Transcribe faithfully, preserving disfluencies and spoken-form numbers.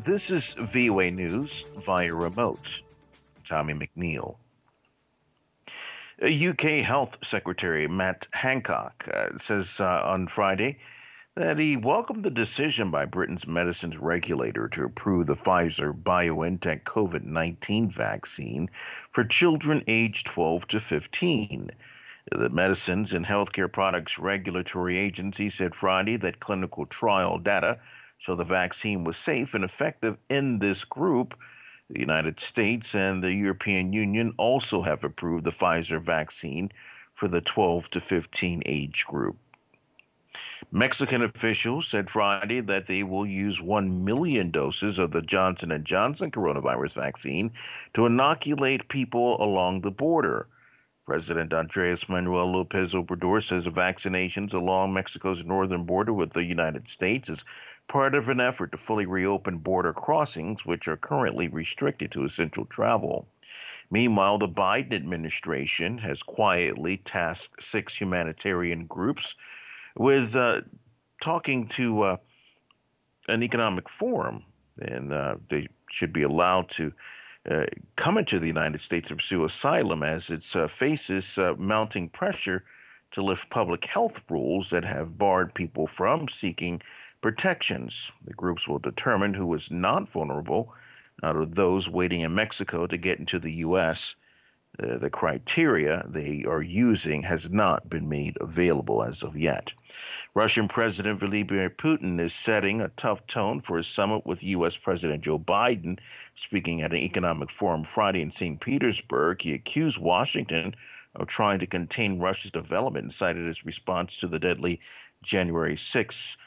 This is V O A News via remote. Tommy McNeil. U K Health Secretary Matt Hancock uh, says uh, on Friday that he welcomed the decision by Britain's medicines regulator to approve the Pfizer BioNTech COVID nineteen vaccine for children aged twelve to fifteen. The Medicines and Healthcare Products Regulatory Agency said Friday that clinical trial data show the vaccine was safe and effective in this group. The United States and the European Union also have approved the Pfizer vaccine for the twelve to fifteen age group. Mexican officials said Friday that they will use one million doses of the Johnson and Johnson coronavirus vaccine to inoculate people along the border. President Andres Manuel Lopez Obrador says the vaccinations along Mexico's northern border with the United States is part of an effort to fully reopen border crossings, which are currently restricted to essential travel. Meanwhile, the Biden administration has quietly tasked six humanitarian groups with uh, talking to uh, an economic forum, and uh, they should be allowed to uh, come into the United States to pursue asylum as it uh, faces uh, mounting pressure to lift public health rules that have barred people from seeking protections. The groups will determine who is not vulnerable out of those waiting in Mexico to get into the U S. Uh, the criteria they are using has not been made available as of yet. Russian President Vladimir Putin is setting a tough tone for his summit with U S. President Joe Biden. Speaking at an economic forum Friday in Saint Petersburg, he accused Washington of trying to contain Russia's development and cited his response to the deadly January sixth